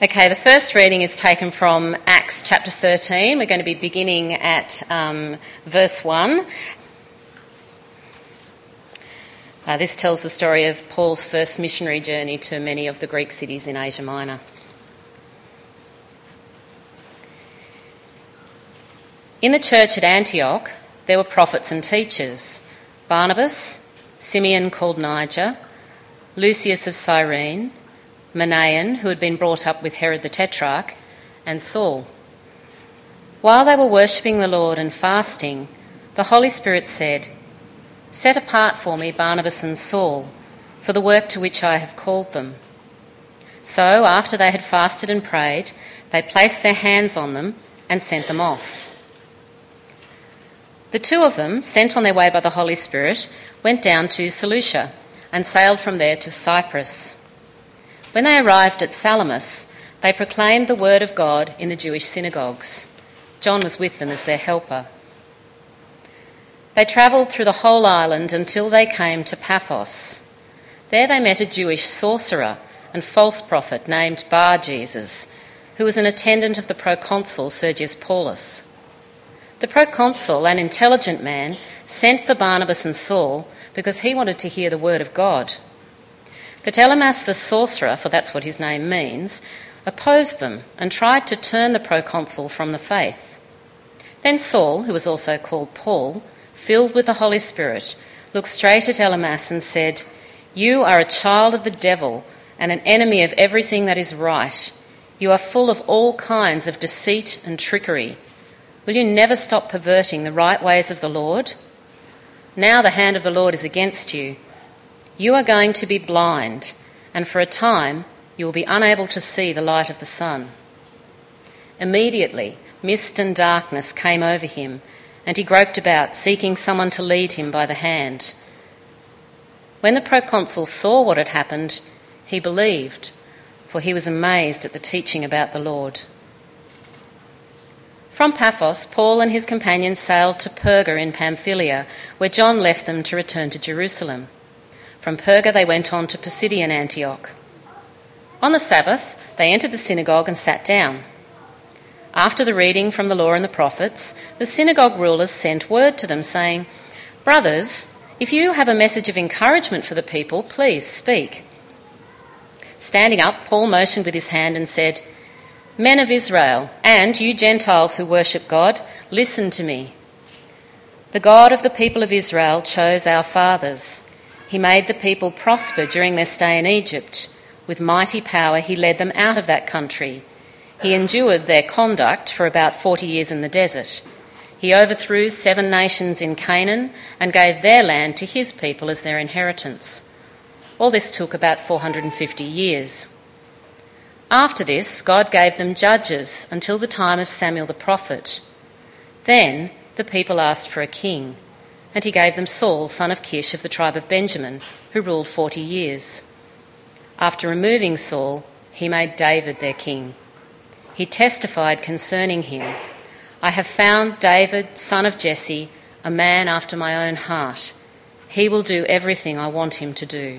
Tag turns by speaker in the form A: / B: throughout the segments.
A: Okay, the first reading is taken from Acts chapter 13. We're going to be beginning at verse 1. This tells the story of Paul's first missionary journey to many of the Greek cities in Asia Minor. In the church at Antioch, there were prophets and teachers: Barnabas, Simeon called Niger, Lucius of Cyrene, Manaen, who had been brought up with Herod the Tetrarch, and Saul. While they were worshipping the Lord and fasting, the Holy Spirit said, "Set apart for me Barnabas and Saul, for the work to which I have called them." So, after they had fasted and prayed, they placed their hands on them and sent them off. The two of them, sent on their way by the Holy Spirit, went down to Seleucia and sailed from there to Cyprus. When they arrived at Salamis, they proclaimed the word of God in the Jewish synagogues. John was with them as their helper. They travelled through the whole island until they came to Paphos. There they met a Jewish sorcerer and false prophet named Bar-Jesus, who was an attendant of the proconsul Sergius Paulus. The proconsul, an intelligent man, sent for Barnabas and Saul because he wanted to hear the word of God. But Elymas the sorcerer, for that's what his name means, opposed them and tried to turn the proconsul from the faith. Then Saul, who was also called Paul, filled with the Holy Spirit, looked straight at Elymas and said, "You are a child of the devil and an enemy of everything that is right. You are full of all kinds of deceit and trickery. Will you never stop perverting the right ways of the Lord? Now the hand of the Lord is against you. You are going to be blind, and for a time you will be unable to see the light of the sun." Immediately, mist and darkness came over him, and he groped about, seeking someone to lead him by the hand. When the proconsul saw what had happened, he believed, for he was amazed at the teaching about the Lord. From Paphos, Paul and his companions sailed to Perga in Pamphylia, where John left them to return to Jerusalem. From Perga they went on to Pisidian Antioch. On the Sabbath, they entered the synagogue and sat down. After the reading from the law and the prophets, the synagogue rulers sent word to them, saying, "Brothers, if you have a message of encouragement for the people, please speak." Standing up, Paul motioned with his hand and said, "Men of Israel, and you Gentiles who worship God, listen to me. The God of the people of Israel chose our fathers. He made the people prosper during their stay in Egypt. With mighty power he led them out of that country. He endured their conduct for about 40 years in the desert. He overthrew 7 nations in Canaan and gave their land to his people as their inheritance. All this took about 450 years. After this, God gave them judges until the time of Samuel the prophet. Then the people asked for a king, and he gave them Saul, son of Kish of the tribe of Benjamin, who ruled 40 years. After removing Saul, he made David their king. He testified concerning him, "I have found David, son of Jesse, a man after my own heart. He will do everything I want him to do."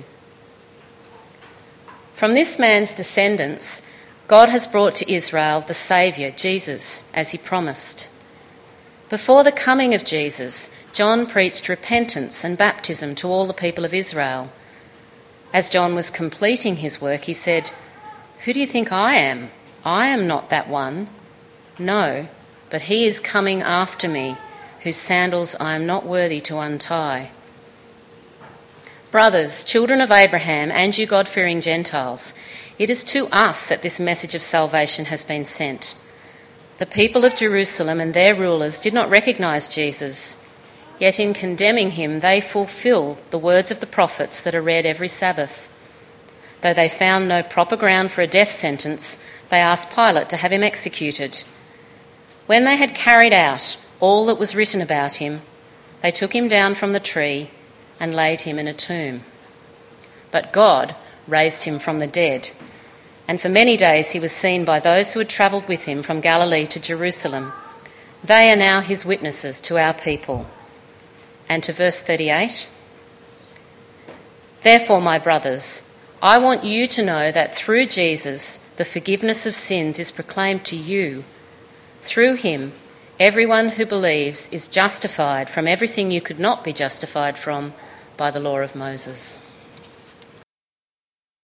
A: From this man's descendants, God has brought to Israel the Saviour, Jesus, as he promised. Before the coming of Jesus, John preached repentance and baptism to all the people of Israel. As John was completing his work, he said, "Who do you think I am? I am not that one. No, but he is coming after me, whose sandals I am not worthy to untie." Brothers, children of Abraham, and you God-fearing Gentiles, it is to us that this message of salvation has been sent. The people of Jerusalem and their rulers did not recognise Jesus, yet in condemning him they fulfil the words of the prophets that are read every Sabbath. Though they found no proper ground for a death sentence, they asked Pilate to have him executed. When they had carried out all that was written about him, they took him down from the tree and laid him in a tomb. But God raised him from the dead, and for many days he was seen by those who had travelled with him from Galilee to Jerusalem. They are now his witnesses to our people. And to verse 38, "Therefore, my brothers, I want you to know that through Jesus, the forgiveness of sins is proclaimed to you. Through him, everyone who believes is justified from everything you could not be justified from by the law of Moses.